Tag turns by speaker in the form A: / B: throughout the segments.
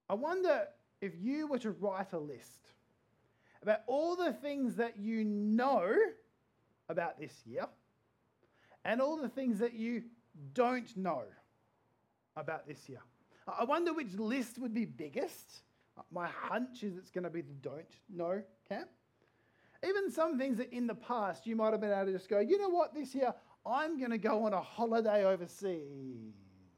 A: I wonder if you were to write a list about all the things that you know about this year and all the things that you don't know about this year. I wonder which list would be biggest. My hunch is it's going to be the don't know camp. Even some things that in the past you might have been able to just go, you know what, this year I'm going to go on a holiday overseas.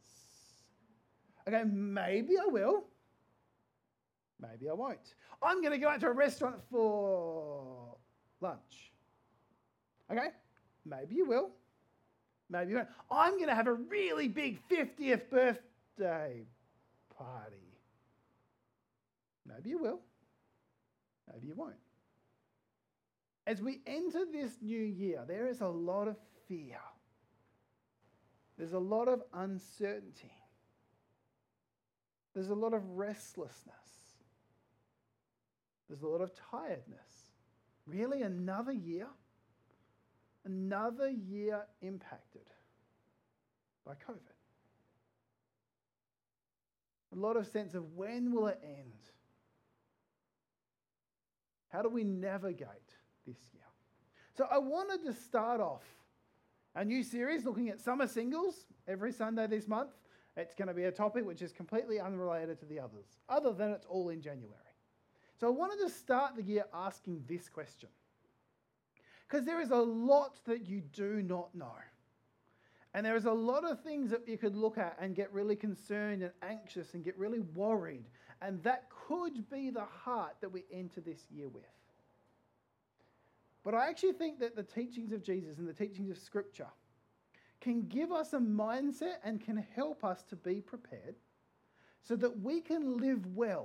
A: Okay, maybe I will. Maybe I won't. I'm going to go out to a restaurant for lunch. Okay, maybe you will. Maybe you won't. I'm going to have a really big 50th birthday party. Maybe you will. Maybe you won't. As we enter this new year, there is a lot of fear. There's a lot of uncertainty. There's a lot of restlessness. There's a lot of tiredness. Really, another year? Another year impacted by COVID. A lot of sense of when will it end? How do we navigate this year? So I wanted to start off a new series looking at summer singles every Sunday this month. It's going to be a topic which is completely unrelated to the others, other than it's all in January. So I wanted to start the year asking this question, because there is a lot that you do not know. And there is a lot of things that you could look at and get really concerned and anxious and get really worried. And that could be the heart that we enter this year with. But I actually think that the teachings of Jesus and the teachings of Scripture can give us a mindset and can help us to be prepared so that we can live well,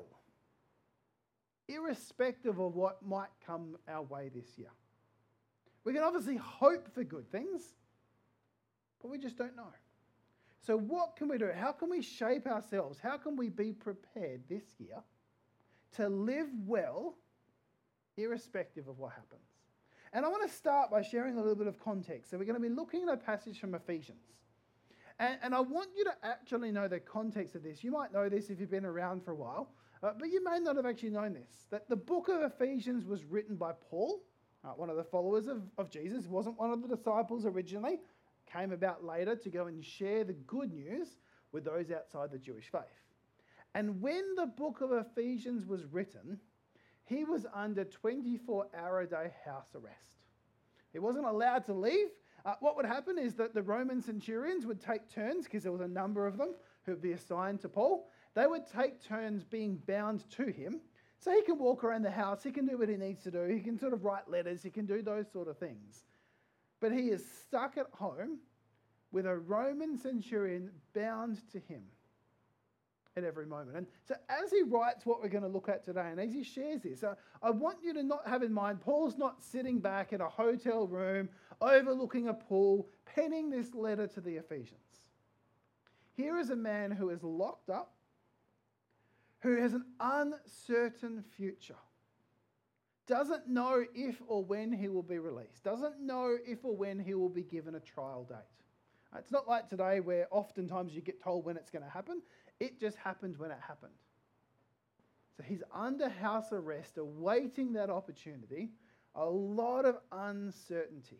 A: irrespective of what might come our way this year. We can obviously hope for good things, but we just don't know. So what can we do? How can we shape ourselves? How can we be prepared this year to live well, irrespective of what happens? And I want to start by sharing a little bit of context. So we're going to be looking at a passage from Ephesians. And I want you to actually know the context of this. You might know this if you've been around for a while, but you may not have actually known this, that the book of Ephesians was written by Paul, one of the followers of Jesus. He wasn't one of the disciples originally, came about later to go and share the good news with those outside the Jewish faith. And when the book of Ephesians was written, he was under 24-hour-a-day house arrest. He wasn't allowed to leave. What would happen is that the Roman centurions would take turns, because there was a number of them who would be assigned to Paul. They would take turns being bound to him, so he can walk around the house, he can do what he needs to do, he can sort of write letters, he can do those sort of things. But he is stuck at home with a Roman centurion bound to him at every moment. And so as he writes what we're going to look at today, and as he shares this, I want you to not have in mind, Paul's not sitting back in a hotel room overlooking a pool, penning this letter to the Ephesians. Here is a man who is locked up, who has an uncertain future, doesn't know if or when he will be released, doesn't know if or when he will be given a trial date. It's not like today where oftentimes you get told when it's going to happen. It just happened when it happened. So he's under house arrest, awaiting that opportunity, a lot of uncertainty.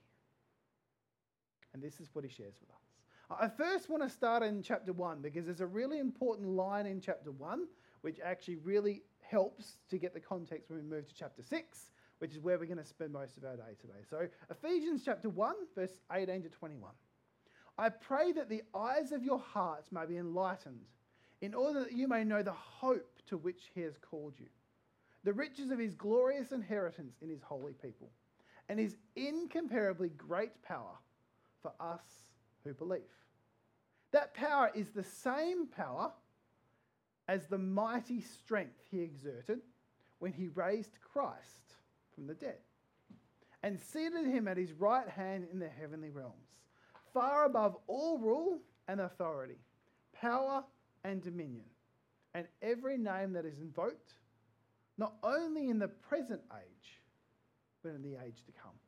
A: And this is what he shares with us. I first want to start in chapter 1, because there's a really important line in chapter 1 which actually really helps to get the context when we move to chapter 6, which is where we're going to spend most of our day today. So Ephesians chapter 1, verse 18 to 21. I pray that the eyes of your hearts may be enlightened, in order that you may know the hope to which he has called you, the riches of his glorious inheritance in his holy people, and his incomparably great power for us who believe. That power is the same power as the mighty strength he exerted when he raised Christ from the dead and seated him at his right hand in the heavenly realms, far above all rule and authority, power and dominion, and every name that is invoked, not only in the present age, but in the age to come.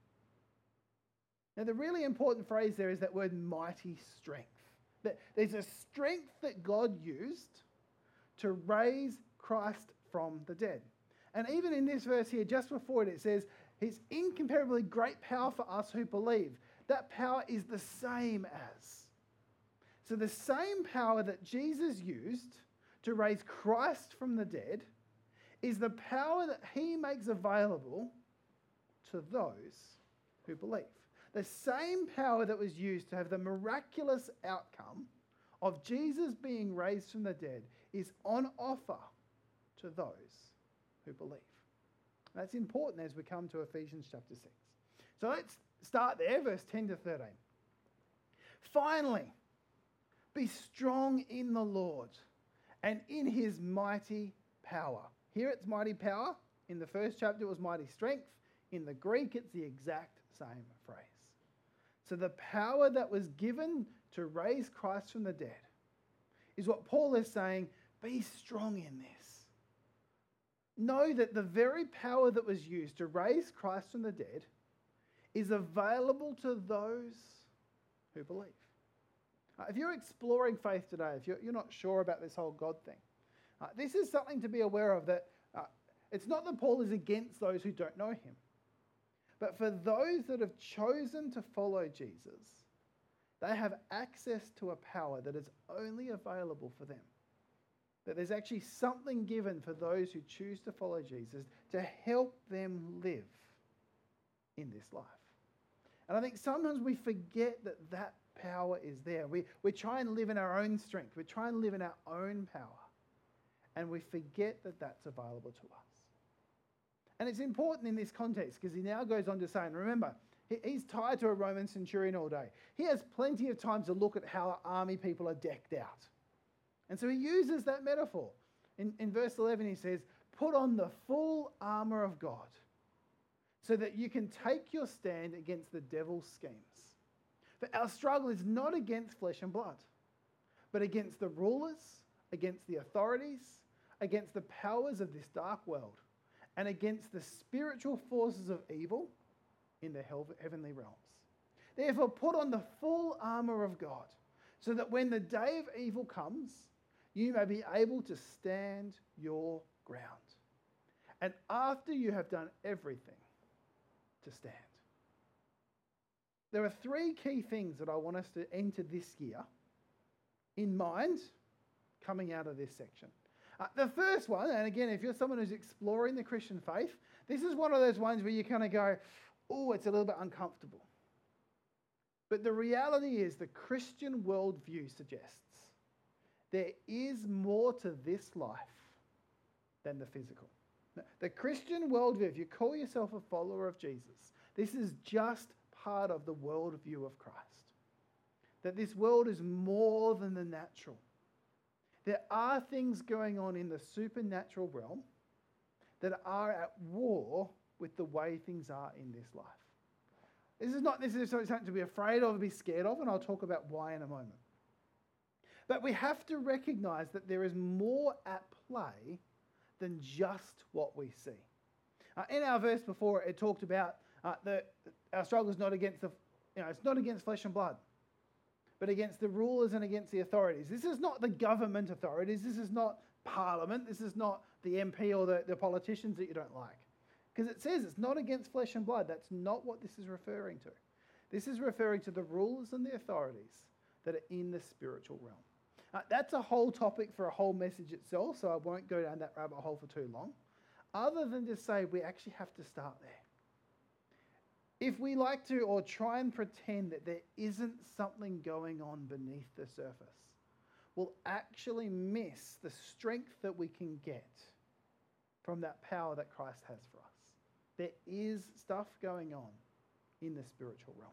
A: Now, the really important phrase there is that word mighty strength. That there's a strength that God used to raise Christ from the dead. And even in this verse here, just before it says, his incomparably great power for us who believe. That power is the same as. So the same power that Jesus used to raise Christ from the dead is the power that he makes available to those who believe. The same power that was used to have the miraculous outcome of Jesus being raised from the dead is on offer to those who believe. That's important as we come to Ephesians chapter 6. So let's start there, verse 10 to 13. Finally, be strong in the Lord and in his mighty power. Here it's mighty power. In the first chapter it was mighty strength. In the Greek it's the exact same phrase. So the power that was given to raise Christ from the dead is what Paul is saying, be strong in this. Know that the very power that was used to raise Christ from the dead is available to those who believe. If you're exploring faith today, if you're not sure about this whole God thing, this is something to be aware of, that it's not that Paul is against those who don't know him, but for those that have chosen to follow Jesus, they have access to a power that is only available for them. That there's actually something given for those who choose to follow Jesus to help them live in this life. And I think sometimes we forget that that power is there. We try and live in our own strength. We try and live in our own power. And we forget that that's available to us. And it's important in this context because he now goes on to say, and remember, he's tied to a Roman centurion all day. He has plenty of time to look at how army people are decked out. And so he uses that metaphor. In verse 11 he says, put on the full armour of God so that you can take your stand against the devil's schemes. For our struggle is not against flesh and blood, but against the rulers, against the authorities, against the powers of this dark world, and against the spiritual forces of evil in the heavenly realms. Therefore, put on the full armour of God, so that when the day of evil comes, you may be able to stand your ground. And after you have done everything, to stand. There are three key things that I want us to enter this year in mind coming out of this section. The first one, and again, if you're someone who's exploring the Christian faith, this is one of those ones where you kind of go, oh, it's a little bit uncomfortable. But the reality is the Christian worldview suggests there is more to this life than the physical. The Christian worldview, if you call yourself a follower of Jesus, this is just part of the worldview of Christ. That this world is more than the natural. There are things going on in the supernatural realm that are at war with the way things are in this life. This is not necessarily something to be afraid of or be scared of, and I'll talk about why in a moment. But we have to recognize that there is more at play than just what we see. In our verse before, it talked about our struggle is not against it's not against flesh and blood, but against the rulers and against the authorities. This is not the government authorities. This is not Parliament. This is not the MP or the politicians that you don't like. Because it says it's not against flesh and blood. That's not what this is referring to. This is referring to the rulers and the authorities that are in the spiritual realm. That's a whole topic for a whole message itself, so I won't go down that rabbit hole for too long, other than to say we actually have to start there. If we like to or try and pretend that there isn't something going on beneath the surface, we'll actually miss the strength that we can get from that power that Christ has for us. There is stuff going on in the spiritual realm.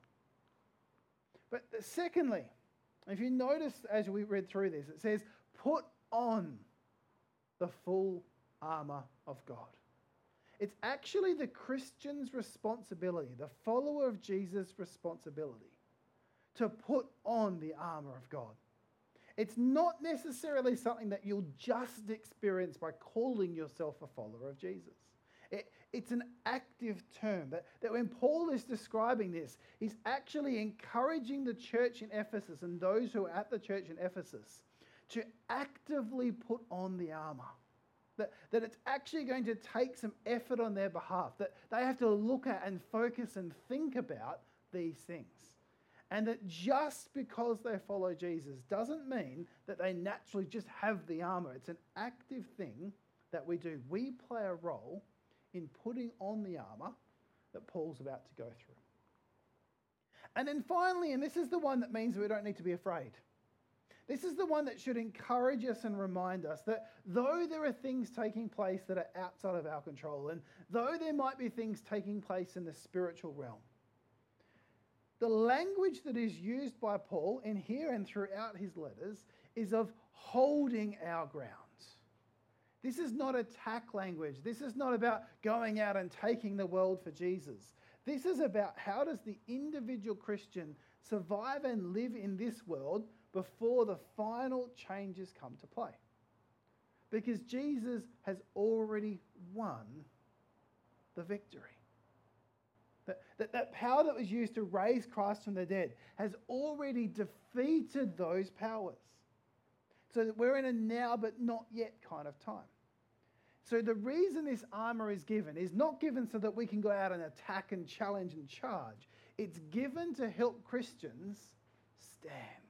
A: But secondly, if you notice as we read through this, it says, put on the full armour of God. It's actually the Christian's responsibility, the follower of Jesus' responsibility, to put on the armour of God. It's not necessarily something that you'll just experience by calling yourself a follower of Jesus. It's an active term that when Paul is describing this, he's actually encouraging the church in Ephesus and those who are at the church in Ephesus to actively put on the armour. That it's actually going to take some effort on their behalf, that they have to look at and focus and think about these things. And that just because they follow Jesus doesn't mean that they naturally just have the armor. It's an active thing that we do. We play a role in putting on the armor that Paul's about to go through. And then finally, and this is the one that means we don't need to be afraid. This is the one that should encourage us and remind us that though there are things taking place that are outside of our control, and though there might be things taking place in the spiritual realm, the language that is used by Paul in here and throughout his letters is of holding our ground. This is not attack language. This is not about going out and taking the world for Jesus. This is about how does the individual Christian survive and live in this world before the final changes come to play. Because Jesus has already won the victory. That power that was used to raise Christ from the dead has already defeated those powers. So that we're in a now but not yet kind of time. So the reason this armour is given is not given so that we can go out and attack and challenge and charge. It's given to help Christians stand.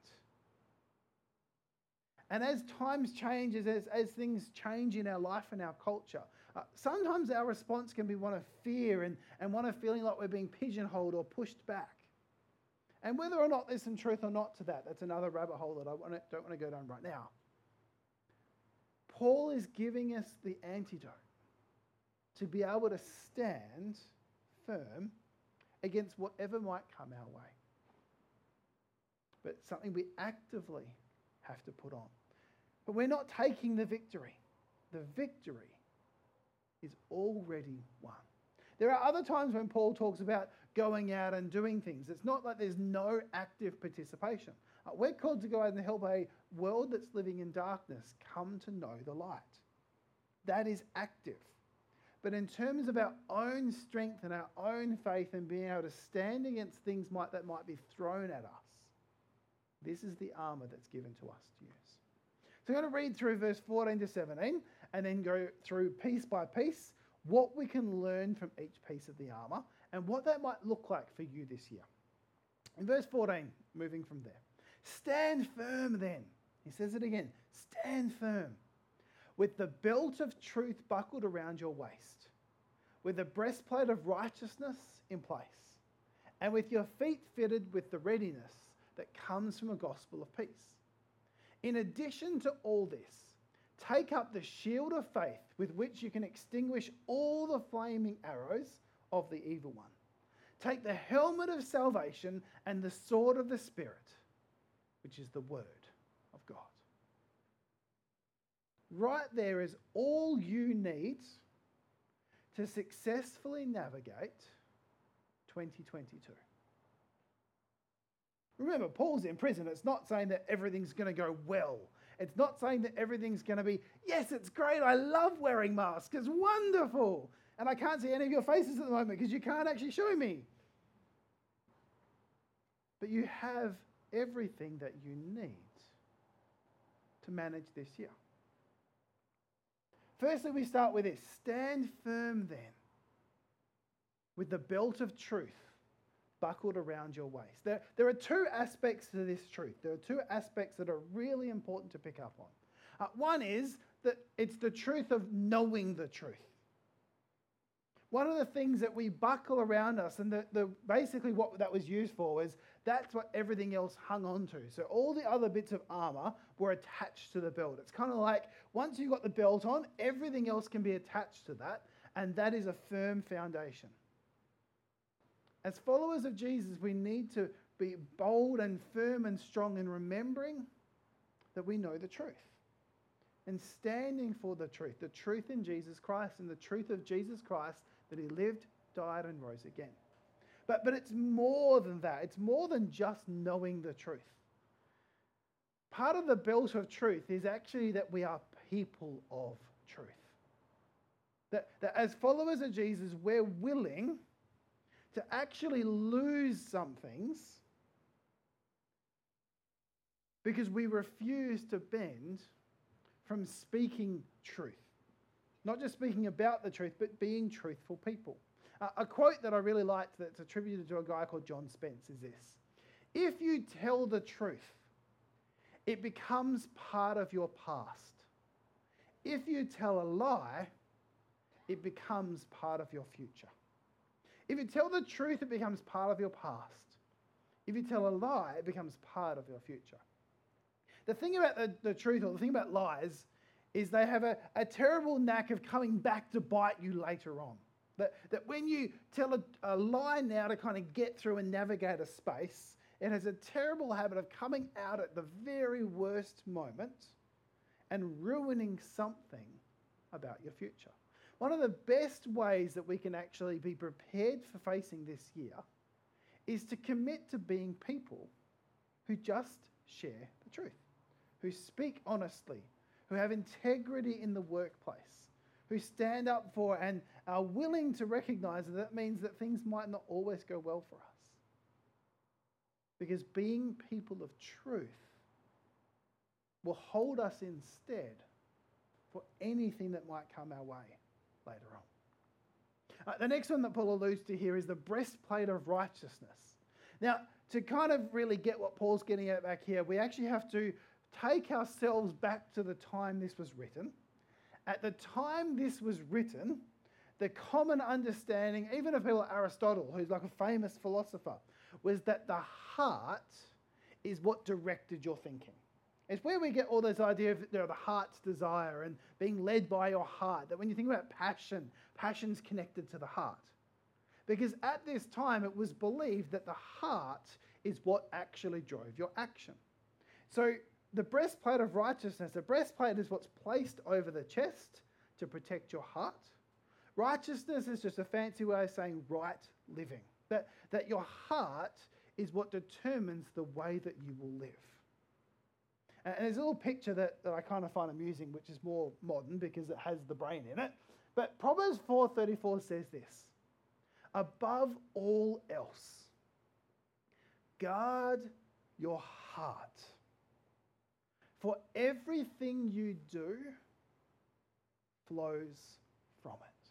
A: And as times change, as things change in our life and our culture, sometimes our response can be one of fear and one of feeling like we're being pigeonholed or pushed back. And whether or not there's some truth or not to that, that's another rabbit hole that I don't want to go down right now. Paul is giving us the antidote to be able to stand firm against whatever might come our way. But it's something we actively have to put on. But we're not taking the victory. The victory is already won. There are other times when Paul talks about going out and doing things. It's not like there's no active participation. We're called to go out and help a world that's living in darkness come to know the light. That is active. But in terms of our own strength and our own faith and being able to stand against things that might be thrown at us, this is the armour that's given to us to use. So I'm going to read through verse 14 to 17 and then go through piece by piece what we can learn from each piece of the armour and what that might look like for you this year. In verse 14, moving from there. Stand firm then. He says it again. Stand firm. With the belt of truth buckled around your waist. With the breastplate of righteousness in place. And with your feet fitted with the readiness that comes from a gospel of peace. In addition to all this, take up the shield of faith with which you can extinguish all the flaming arrows of the evil one. Take the helmet of salvation and the sword of the Spirit, which is the word of God. Right there is all you need to successfully navigate 2022. Remember, Paul's in prison. It's not saying that everything's going to go well. It's not saying that everything's going to be, yes, it's great. I love wearing masks. It's wonderful. And I can't see any of your faces at the moment because you can't actually show me. But you have everything that you need to manage this year. Firstly, we start with this. Stand firm then with the belt of truth buckled around your waist. There are two aspects to this truth. There are two aspects that are really important to pick up on. One is that it's the truth of knowing the truth. One of the things that we buckle around us, and basically what that was used for was that's what everything else hung on to. So all the other bits of armour were attached to the belt. It's kind of like once you've got the belt on, everything else can be attached to that, and that is a firm foundation. As followers of Jesus, we need to be bold and firm and strong in remembering that we know the truth and standing for the truth in Jesus Christ and the truth of Jesus Christ that he lived, died, and rose again. But it's more than that. It's more than just knowing the truth. Part of the belt of truth is actually that we are people of truth. That as followers of Jesus, we're willing to actually lose some things because we refuse to bend from speaking truth. Not just speaking about the truth, but being truthful people. A quote that I really liked that's attributed to a guy called John Spence is this: if you tell the truth, it becomes part of your past. If you tell a lie, it becomes part of your future. If you tell the truth, it becomes part of your past. If you tell a lie, it becomes part of your future. The thing about the truth, or the thing about lies, is they have a terrible knack of coming back to bite you later on. That when you tell a lie now to kind of get through and navigate a space, it has a terrible habit of coming out at the very worst moment and ruining something about your future. One of the best ways that we can actually be prepared for facing this year is to commit to being people who just share the truth, who speak honestly, who have integrity in the workplace, who stand up for and are willing to recognize that means that things might not always go well for us. Because being people of truth will hold us instead for anything that might come our way later on. The next one that Paul alludes to here is the breastplate of righteousness. Now, to kind of really get what Paul's getting at back here, we actually have to take ourselves back to the time this was written. At the time this was written, the common understanding, even of people like Aristotle, who's like a famous philosopher, was that the heart is what directed your thinking. It's where we get all this idea of the heart's desire and being led by your heart, that when you think about passion, passion's connected to the heart. Because at this time, it was believed that the heart is what actually drove your action. So the breastplate of righteousness, the breastplate is what's placed over the chest to protect your heart. Righteousness is just a fancy way of saying right living. That your heart is what determines the way that you will live. And there's a little picture that I kind of find amusing, which is more modern because it has the brain in it. But Proverbs 4:34 says this: above all else, guard your heart, for everything you do flows from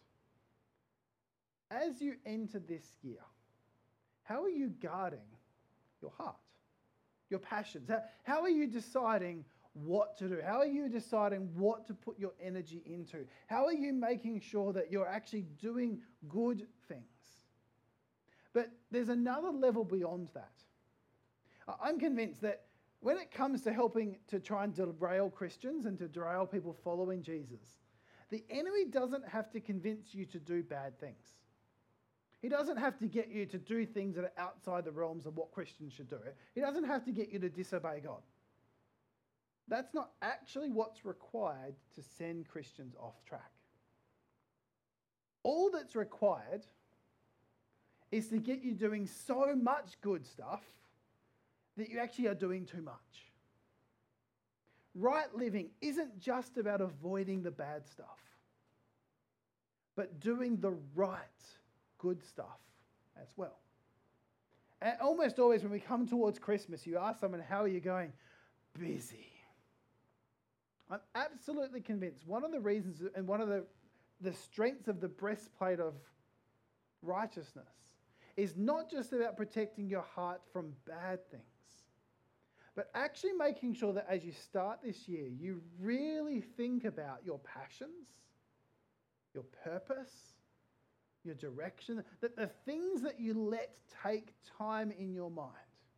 A: it. As you enter this year, how are you guarding your heart, your passions? How are you deciding what to do? How are you deciding what to put your energy into? How are you making sure that you're actually doing good things? But there's another level beyond that. I'm convinced that when it comes to helping to try and derail Christians and to derail people following Jesus, the enemy doesn't have to convince you to do bad things. He doesn't have to get you to do things that are outside the realms of what Christians should do. He doesn't have to get you to disobey God. That's not actually what's required to send Christians off track. All that's required is to get you doing so much good stuff that you actually are doing too much. Right living isn't just about avoiding the bad stuff, but doing the right good stuff as well. And almost always when we come towards Christmas, you ask someone, how are you going? Busy. I'm absolutely convinced one of the reasons and one of the strengths of the breastplate of righteousness is not just about protecting your heart from bad things, but actually making sure that as you start this year, you really think about your passions, your purpose, your direction, that the things that you let take time in your mind.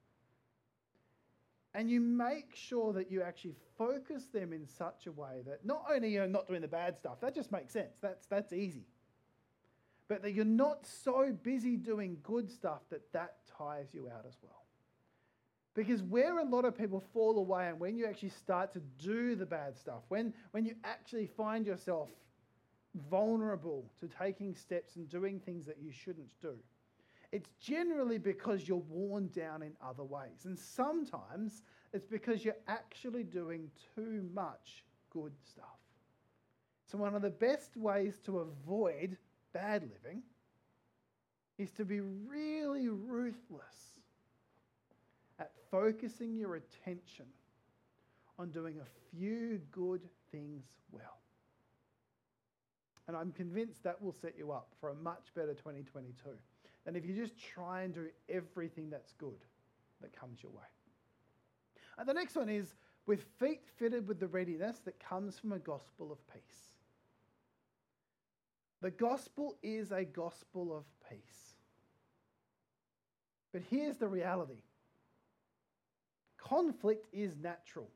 A: And you make sure that you actually focus them in such a way that not only you're not doing the bad stuff, that just makes sense, that's easy. But that you're not so busy doing good stuff that tires you out as well. Because where a lot of people fall away and when you actually start to do the bad stuff, when you actually find yourself vulnerable to taking steps and doing things that you shouldn't do, it's generally because you're worn down in other ways. And sometimes it's because you're actually doing too much good stuff. So one of the best ways to avoid bad living is to be really ruthless at focusing your attention on doing a few good things well. And I'm convinced that will set you up for a much better 2022 than if you just try and do everything that's good that comes your way. And the next one is, with feet fitted with the readiness that comes from a gospel of peace. The gospel is a gospel of peace. But here's the reality. Conflict is natural.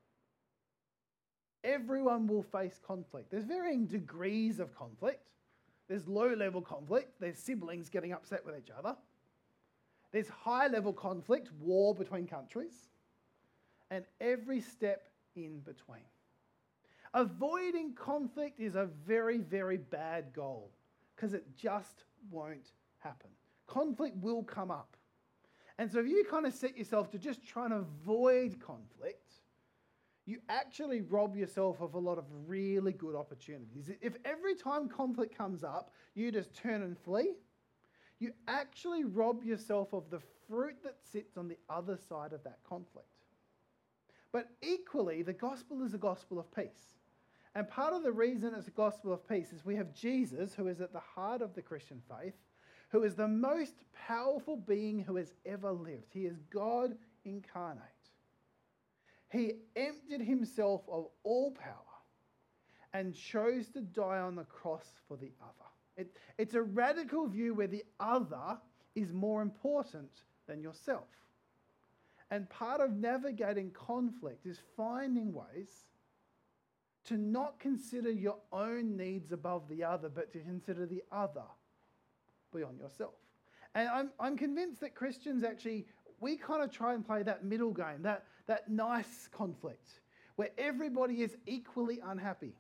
A: Everyone will face conflict. There's varying degrees of conflict. There's low-level conflict. There's siblings getting upset with each other. There's high-level conflict, war between countries, and every step in between. Avoiding conflict is a very, very bad goal because it just won't happen. Conflict will come up. And so if you kind of set yourself to just try and avoid conflict, you actually rob yourself of a lot of really good opportunities. If every time conflict comes up, you just turn and flee, you actually rob yourself of the fruit that sits on the other side of that conflict. But equally, the gospel is a gospel of peace. And part of the reason it's a gospel of peace is we have Jesus, who is at the heart of the Christian faith, who is the most powerful being who has ever lived. He is God incarnate. He emptied himself of all power and chose to die on the cross for the other. It's a radical view where the other is more important than yourself. And part of navigating conflict is finding ways to not consider your own needs above the other, but to consider the other beyond yourself. And I'm convinced that Christians actually, we kind of try and play that middle game, that nice conflict, where everybody is equally unhappy.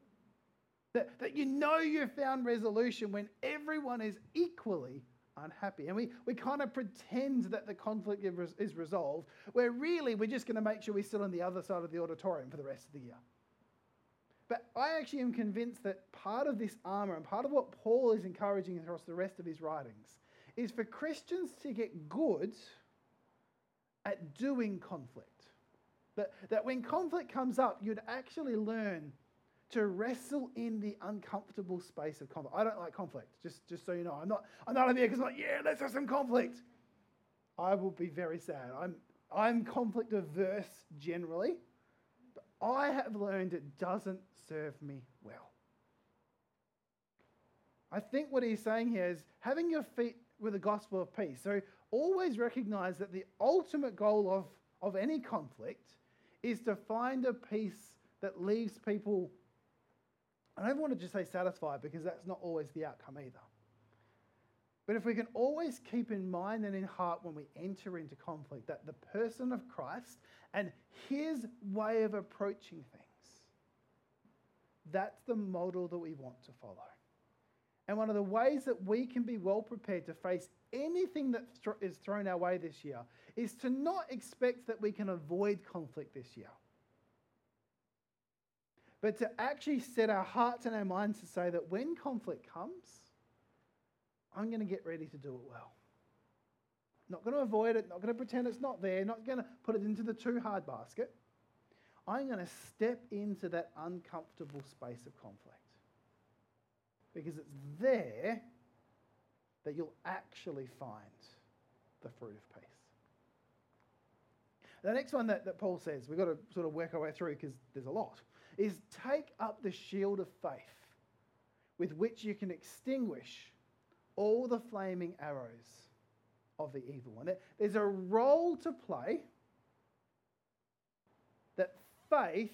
A: That you know you've found resolution when everyone is equally unhappy. And we kind of pretend that the conflict is resolved, where really we're just going to make sure we sit on the other side of the auditorium for the rest of the year. But I actually am convinced that part of this armour and part of what Paul is encouraging across the rest of his writings is for Christians to get good at doing conflict. That when conflict comes up, you'd actually learn to wrestle in the uncomfortable space of conflict. I don't like conflict, just so you know. I'm not up here because I'm like, yeah, let's have some conflict. I will be very sad. I'm conflict averse generally, but I have learned it doesn't serve me well. I think what he's saying here is having your feet with the gospel of peace. So always recognize that the ultimate goal of any conflict is to find a peace that leaves people, I don't want to just say satisfied because that's not always the outcome either. But if we can always keep in mind and in heart when we enter into conflict that the person of Christ and his way of approaching things, that's the model that we want to follow. And one of the ways that we can be well prepared to face anything that is thrown our way this year is to not expect that we can avoid conflict this year, but to actually set our hearts and our minds to say that when conflict comes, I'm going to get ready to do it well. Not going to avoid it, not going to pretend it's not there, not going to put it into the too hard basket. I'm going to step into that uncomfortable space of conflict. Because it's there that you'll actually find the fruit of peace. The next one that Paul says, we've got to sort of work our way through because there's a lot, is take up the shield of faith with which you can extinguish all the flaming arrows of the evil one. There's a role to play that faith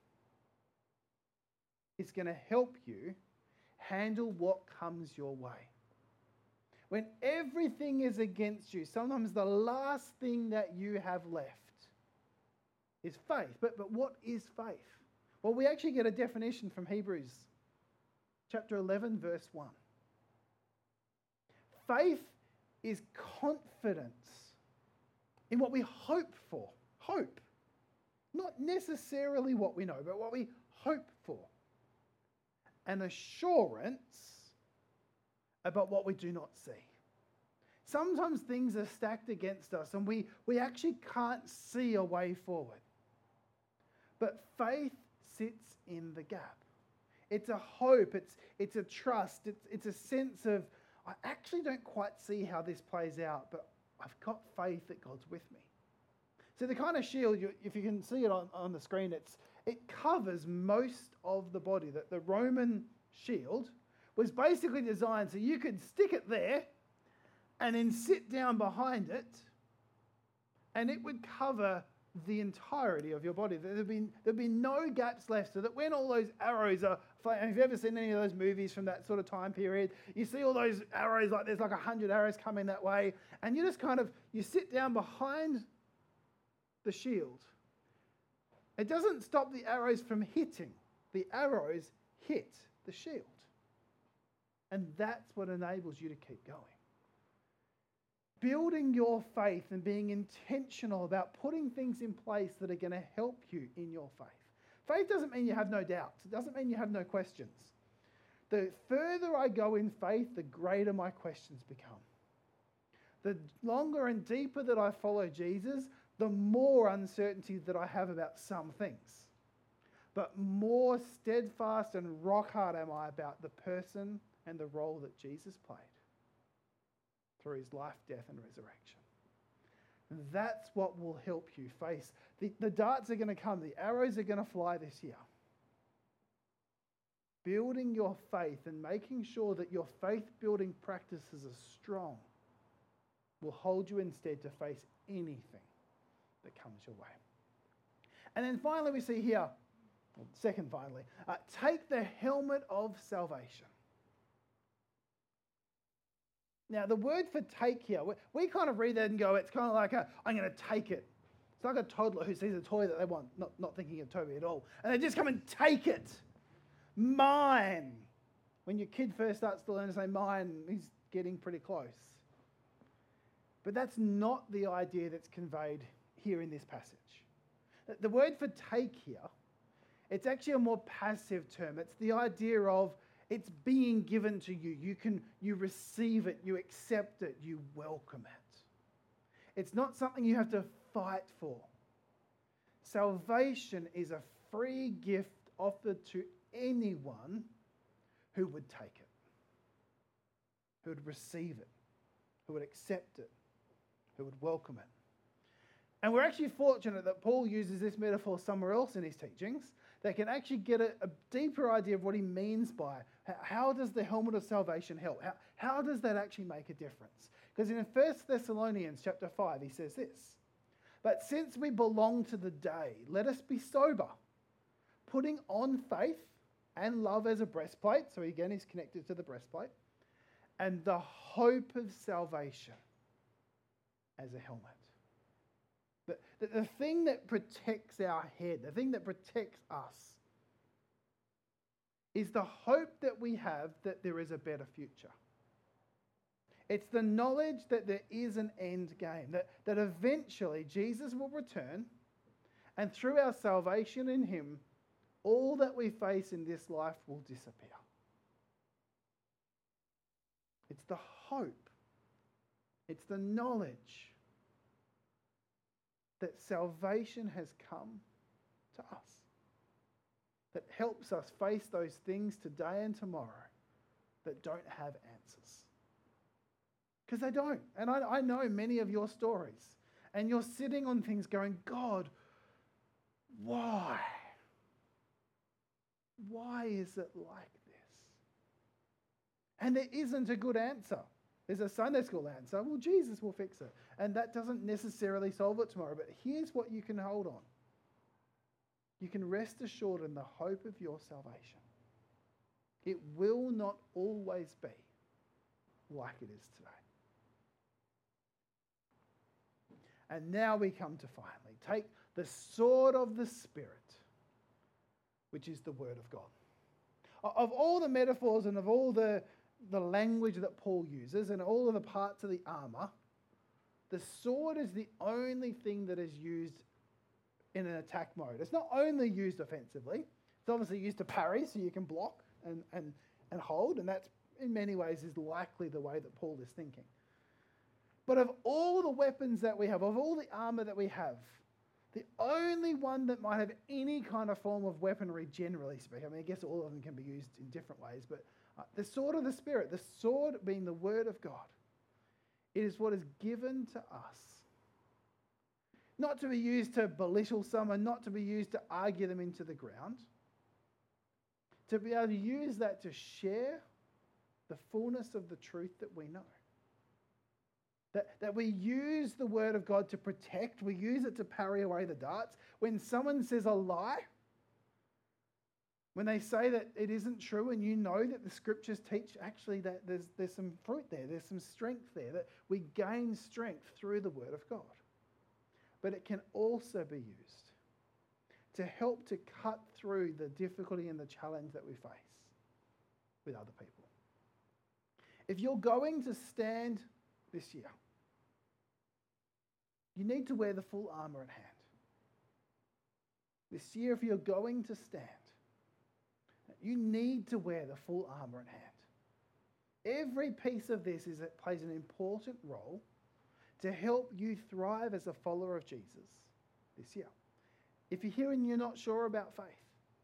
A: is going to help you handle what comes your way. When everything is against you, sometimes the last thing that you have left is faith. But what is faith? Well, we actually get a definition from Hebrews chapter 11, verse 1. Faith is confidence in what we hope for. Hope. Not necessarily what we know, but what we hope for. An assurance about what we do not see. Sometimes things are stacked against us and we actually can't see a way forward. But faith sits in the gap. It's a hope. It's a trust. It's a sense of, I actually don't quite see how this plays out, but I've got faith that God's with me. So the kind of shield, if you can see it on the screen, it covers most of the body. The Roman shield was basically designed so you could stick it there and then sit down behind it, and it would cover the entirety of your body. There'd be no gaps left, so that when all those arrows are flying, have you ever seen any of those movies from that sort of time period? You see all those arrows, like there's like 100 arrows coming that way, and you just you sit down behind the shield. It doesn't stop the arrows from hitting. The arrows hit the shield. And that's what enables you to keep going. Building your faith and being intentional about putting things in place that are going to help you in your faith. Faith doesn't mean you have no doubts. It doesn't mean you have no questions. The further I go in faith, the greater my questions become. The longer and deeper that I follow Jesus, the more uncertainty that I have about some things. But more steadfast and rock hard am I about the person and the role that Jesus played through his life, death, and resurrection. And that's what will help you face. The darts are going to come. The arrows are going to fly this year. Building your faith and making sure that your faith-building practices are strong will hold you instead to face anything that comes your way. And then finally we see here, second finally, take the helmet of salvation. Now, the word for take here, we kind of read that and go, it's kind of like I'm going to take it. It's like a toddler who sees a toy that they want, not thinking of Toby at all. And they just come and take it. Mine. When your kid first starts to learn to say mine, he's getting pretty close. But that's not the idea that's conveyed here in this passage. The word for take here, it's actually a more passive term. It's the idea of it's being given to you. You receive it, you accept it, you welcome it. It's not something you have to fight for. Salvation is a free gift offered to anyone who would take it, who would receive it, who would accept it, who would welcome it. And we're actually fortunate that Paul uses this metaphor somewhere else in his teachings that can actually get a deeper idea of what he means by it. How does the helmet of salvation help? How does that actually make a difference? Because in 1 Thessalonians chapter 5, he says this, "But since we belong to the day, let us be sober, putting on faith and love as a breastplate." So again, he's connected to the breastplate. "And the hope of salvation as a helmet." The thing that protects our head, the thing that protects us, is the hope that we have that there is a better future. It's the knowledge that there is an end game, that eventually Jesus will return, and through our salvation in him, all that we face in this life will disappear. It's the hope. It's the knowledge that salvation has come to us, that helps us face those things today and tomorrow that don't have answers. Because they don't. And I know many of your stories. And you're sitting on things going, God, why? Why is it like this? And there isn't a good answer. There's a Sunday school answer. Well, Jesus will fix it. And that doesn't necessarily solve it tomorrow. But here's what you can hold on. You can rest assured in the hope of your salvation. It will not always be like it is today. And now we come to finally take the sword of the Spirit, which is the Word of God. Of all the metaphors and of all the language that Paul uses and all of the parts of the armour, the sword is the only thing that is used in an attack mode. It's not only used offensively, it's obviously used to parry so you can block and hold, and that's in many ways is likely the way that Paul is thinking. But of all the weapons that we have, of all the armour that we have, The only one that might have any kind of form of weaponry, generally speaking, I mean, I guess all of them can be used in different ways, but the sword of the Spirit, the sword being the word of God, it is what is given to us. Not to be used to belittle someone, not to be used to argue them into the ground. To be able to use that to share the fullness of the truth that we know. That we use the word of God to protect, we use it to parry away the darts. When someone says a lie, when they say that it isn't true and you know that the scriptures teach actually that there's some fruit there, there's some strength there, that we gain strength through the word of God. But it can also be used to help to cut through the difficulty and the challenge that we face with other people. If you're going to stand this year, you need to wear the full armour at hand. This year, if you're going to stand, you need to wear the full armour at hand. Every piece of this plays an important role to help you thrive as a follower of Jesus this year. If you're here and you're not sure about faith,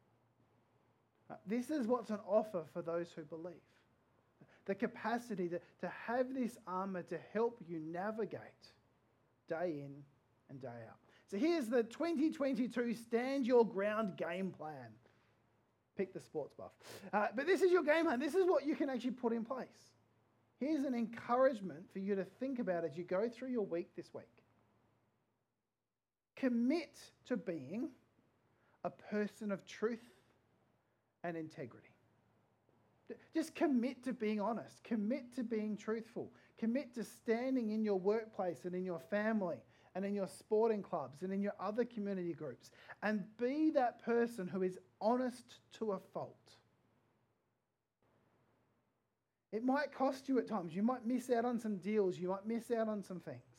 A: this is what's on offer for those who believe. The capacity to have this armour to help you navigate day in and day out. So here's the 2022 Stand Your Ground game plan. Pick the sports buff. But this is your game plan. This is what you can actually put in place. Here's an encouragement for you to think about as you go through your week this week. Commit to being a person of truth and integrity. Just commit to being honest. Commit to being truthful. Commit to standing in your workplace and in your family and in your sporting clubs and in your other community groups. And be that person who is honest to a fault. It might cost you at times. You might miss out on some deals. You might miss out on some things.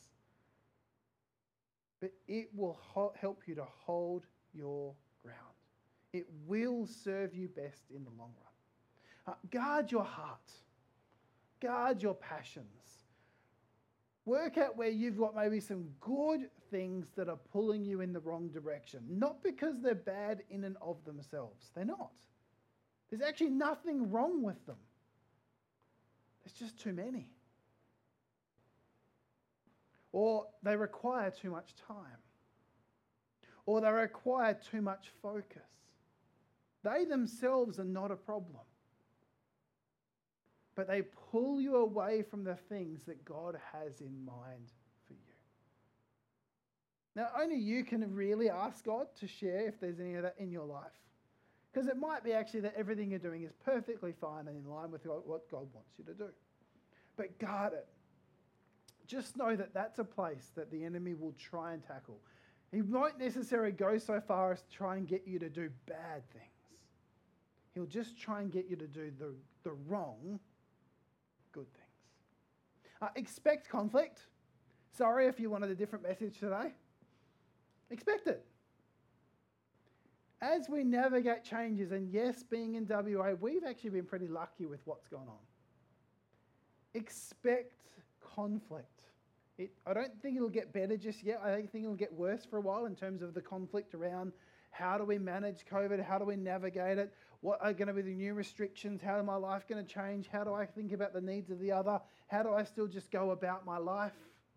A: But it will help you to hold your ground. It will serve you best in the long run. Guard your heart. Guard your passions. Work out where you've got maybe some good things that are pulling you in the wrong direction. Not because they're bad in and of themselves. They're not. There's actually nothing wrong with them. There's just too many. Or they require too much time. Or they require too much focus. They themselves are not a problem. But they pull you away from the things that God has in mind for you. Now, only you can really ask God to share if there's any of that in your life. Because it might be actually that everything you're doing is perfectly fine and in line with what God wants you to do. But guard it. Just know that that's a place that the enemy will try and tackle. He won't necessarily go so far as to try and get you to do bad things. He'll just try and get you to do the wrong good things. Expect conflict. Sorry if you wanted a different message today. Expect it. As we navigate changes, and yes, being in WA, we've actually been pretty lucky with what's gone on. Expect conflict. I don't think it'll get better just yet. I think it'll get worse for a while in terms of the conflict around how do we manage COVID, how do we navigate it, what are going to be the new restrictions, how is my life going to change, how do I think about the needs of the other, how do I still just go about my life.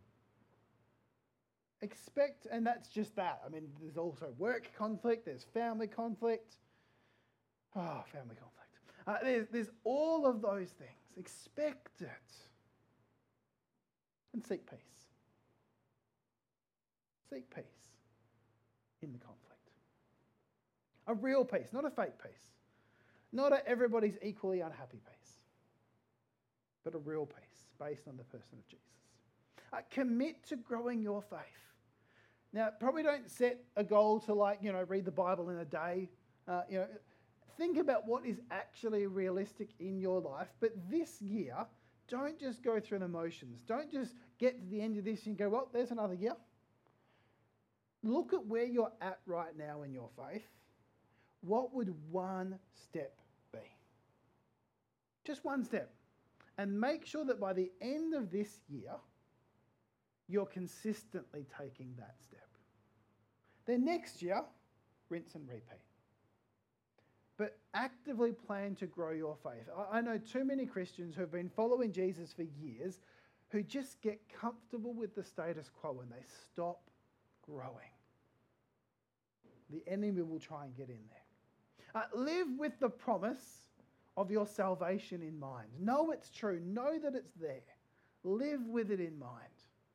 A: Expect, and that's just that. I mean, there's also work conflict, there's family conflict. Oh, family conflict. There's all of those things. Expect it. And seek peace. Seek peace in the conflict. A real peace, not a fake peace. Not a everybody's equally unhappy peace. But a real peace based on the person of Jesus. Commit to growing your faith. Now, probably don't set a goal to read the Bible in a day. Think about what is actually realistic in your life. But this year, don't just go through the motions. Don't just get to the end of this and go, well, there's another year. Look at where you're at right now in your faith. What would one step be? Just one step. And make sure that by the end of this year, you're consistently taking that step. Then next year, rinse and repeat. But actively plan to grow your faith. I know too many Christians who have been following Jesus for years who just get comfortable with the status quo and they stop growing. The enemy will try and get in there. Live with the promise of your salvation in mind. Know it's true. Know that it's there. Live with it in mind.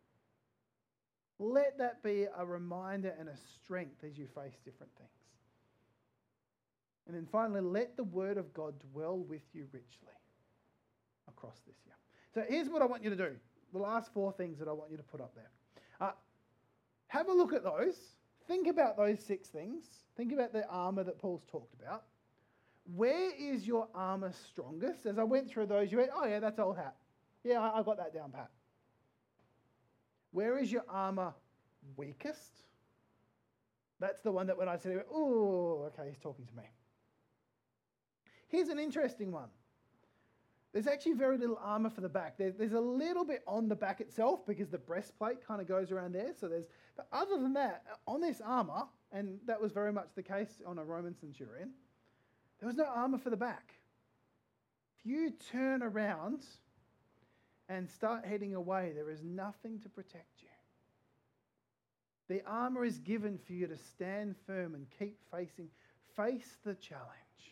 A: Let that be a reminder and a strength as you face different things. And then finally, let the word of God dwell with you richly across this year. So here's what I want you to do. The last 4 things that I want you to put up there. Have a look at those. Think about those 6 things. Think about the armour that Paul's talked about. Where is your armour strongest? As I went through those, you went, oh yeah, that's old hat. Yeah, I got that down pat. Where is your armour weakest? That's the one that when I said, oh, okay, he's talking to me. Here's an interesting one. There's actually very little armour for the back. There's a little bit on the back itself because the breastplate kind of goes around there. But other than that, on this armour, and that was very much the case on a Roman centurion, there was no armour for the back. If you turn around and start heading away, there is nothing to protect you. The armour is given for you to stand firm and keep facing. Face the challenge.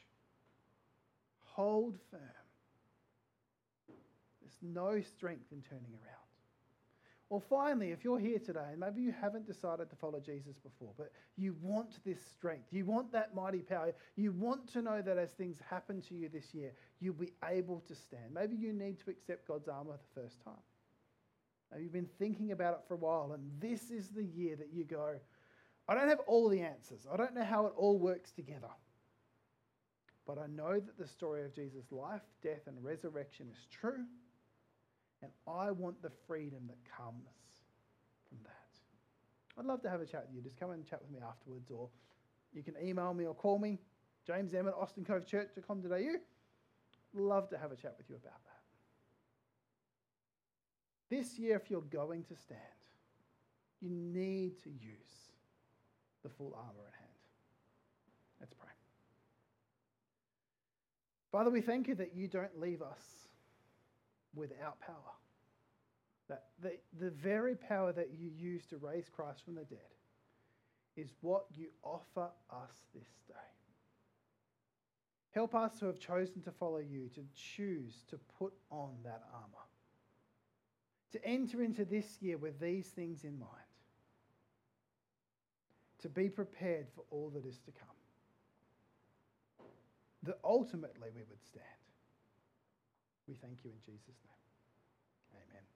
A: Hold firm. There's no strength in turning around. Or finally, if you're here today and maybe you haven't decided to follow Jesus before, but you want this strength, you want that mighty power, you want to know that as things happen to you this year, you'll be able to stand. Maybe you need to accept God's armour the first time. Maybe you've been thinking about it for a while and this is the year that you go, I don't have all the answers. I don't know how it all works together. But I know that the story of Jesus' life, death and resurrection is true. And I want the freedom that comes from that. I'd love to have a chat with you. Just come and chat with me afterwards, or you can email me or call me, james@austincovechurch.com.au. Love to have a chat with you about that. This year, if you're going to stand, you need to use the full armour at hand. Let's pray. Father, we thank you that you don't leave us without power. That the very power that you used to raise Christ from the dead is what you offer us this day. Help us who have chosen to follow you to choose to put on that armour. To enter into this year with these things in mind. To be prepared for all that is to come. That ultimately we would stand. We thank you in Jesus' name. Amen.